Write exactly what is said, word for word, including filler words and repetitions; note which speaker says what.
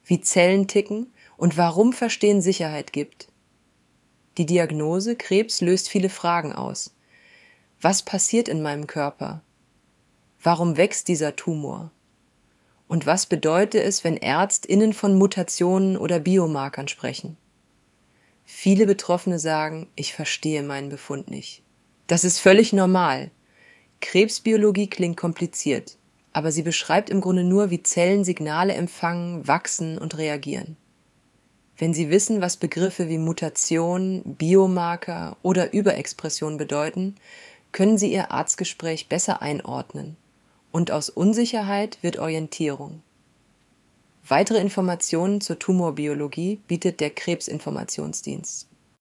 Speaker 1: wie Zellen ticken und warum Verstehen Sicherheit gibt. Die Diagnose Krebs löst viele Fragen aus. Was passiert in meinem Körper? Warum wächst dieser Tumor? Und was bedeutet es, wenn ÄrztInnen von Mutationen oder Biomarkern sprechen? Viele Betroffene sagen, ich verstehe meinen Befund nicht. Das ist völlig normal. Krebsbiologie klingt kompliziert, aber sie beschreibt im Grunde nur, wie Zellen Signale empfangen, wachsen und reagieren. Wenn Sie wissen, was Begriffe wie Mutation, Biomarker oder Überexpression bedeuten, können Sie Ihr Arztgespräch besser einordnen. Und aus Unsicherheit wird Orientierung. Weitere Informationen zur Tumorbiologie bietet der Krebsinformationsdienst.